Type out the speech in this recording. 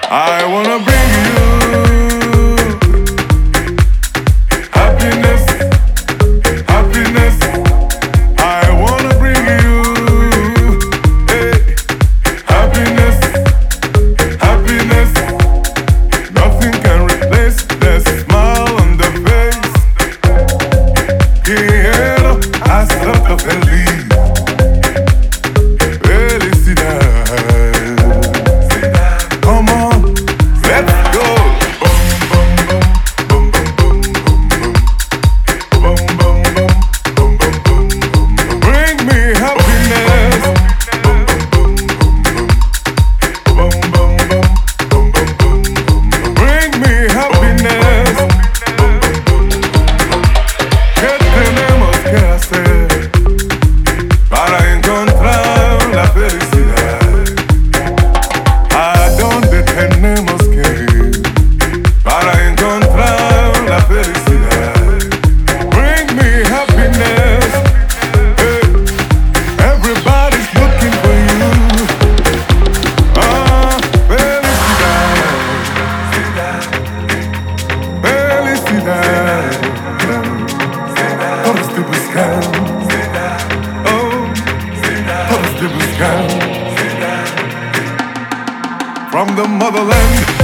I wanna bring you happiness, happiness. I wanna bring you hey, happiness, happiness. Nothing can replace the smile on the face. Quiero hacerte feliz. Felicidad. Come on, let's go. Boom, boom, boom, boom, boom, boom, boom, boom, boom, boom, boom, boom, boom, boom. Bring me happiness. Boom, boom, boom, boom, boom, boom, boom, boom, boom, boom, boom. Bring me happiness. ¿Qué tenemos que hacer para encontrar la felicidad? ¿A dónde tenemos que ir para encontrar la felicidad? Bring me happiness. Hey, everybody's looking for you. Ah, felicidad, felicidad. Todos te buscan. Oh, todos te buscan. From the motherland